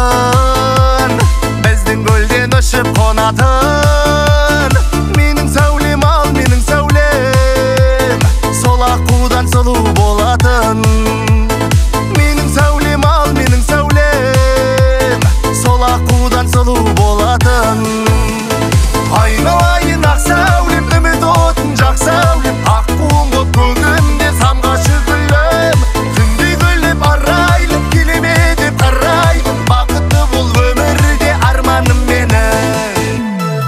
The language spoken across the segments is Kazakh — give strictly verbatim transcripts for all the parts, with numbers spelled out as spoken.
болатын, біздің көлден ұшып қонатын. Менің сәулем ал, менің сәулем, сол аққудан сұлу болатын. Менің сәулем ал, менің сәулем, сол аққудан сұлу болатын. Айналайын ақ сәулем, үміт отын жақ сәулем, аққуым боп көгімде самғашы гүлім. Күндей гүлдеп арайлым, келеме деп қараймын, бақытты бол өмірде арманым менің.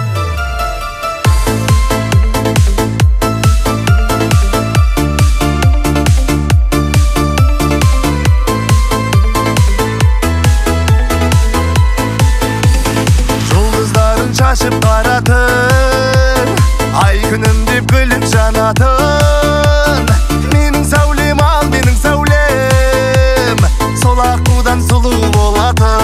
Жұлдыздарын шашып қаратын, ай күнім деп күліп жанатын. Менің сәулем ал, менің сәулем, сол аққудан сұлу болатын.